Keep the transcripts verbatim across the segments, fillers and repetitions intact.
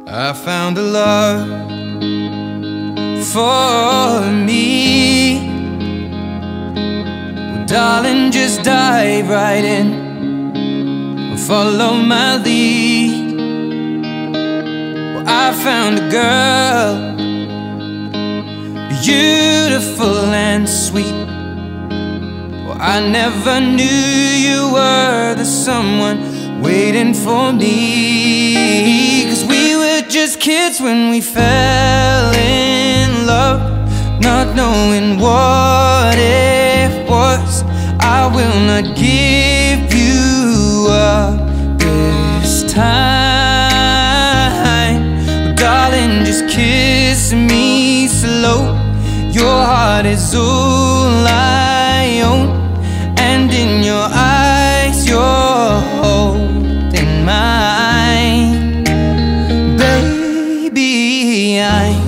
I found a love for me. Well, darling, just dive right in, follow my lead. Well, I found a girl, beautiful and sweet. Well, I never knew you were the someone waiting for me. 'Cause we were just kids when we fell in love, not knowing what it was. I will not give you up this time. But darling, just kiss me slow. Your heart is all I own, and in your eyes you're holding mine. Baby, I'm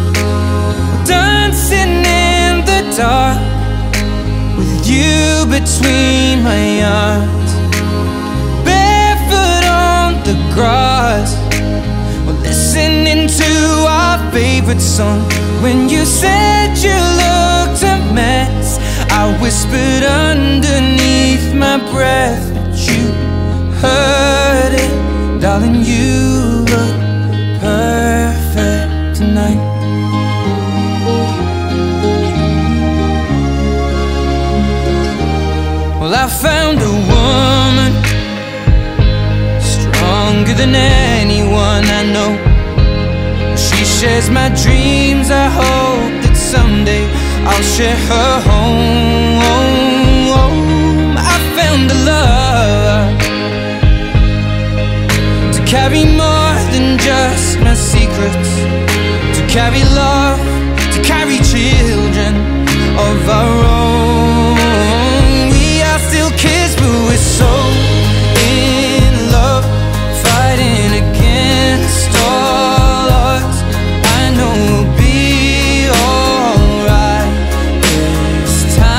dancing in the dark with you between my arms, barefoot on the grass. We're listening to our favorite song. When you said you looked a mess, I whispered underneath my breath, but you heard it. Darling, you look perfect tonight. Well, I found a woman stronger than anyone I know. She shares my dreams. I hope that someday I'll share her home. I found a love to carry more than just my secrets, to carry love, to carry children of our own. We are still kids, but we're so in love, fighting against all odds. I know we'll be alright this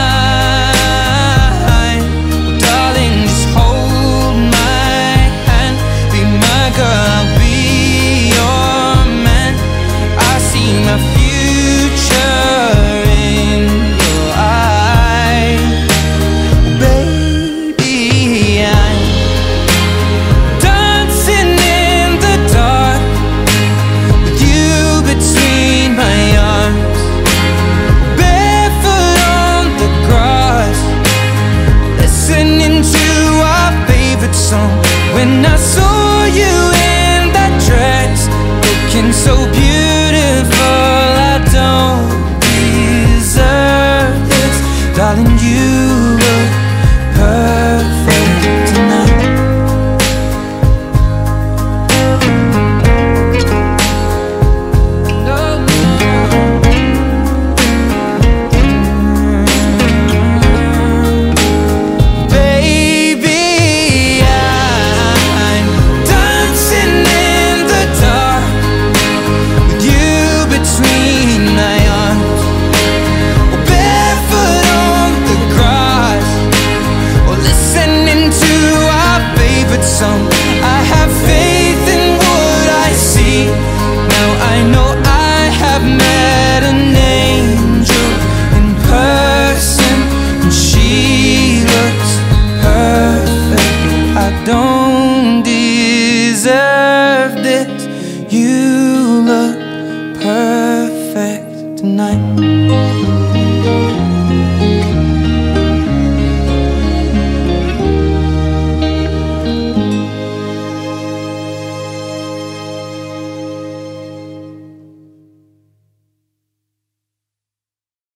time. Darling, just hold my hand, be my girl, I'll be your man. I see my future in your eyes. Baby, I'm dancing in the dark with you between my arms, barefoot on the grass, listening to our favorite song. When I saw you in that dress, looking so beautiful,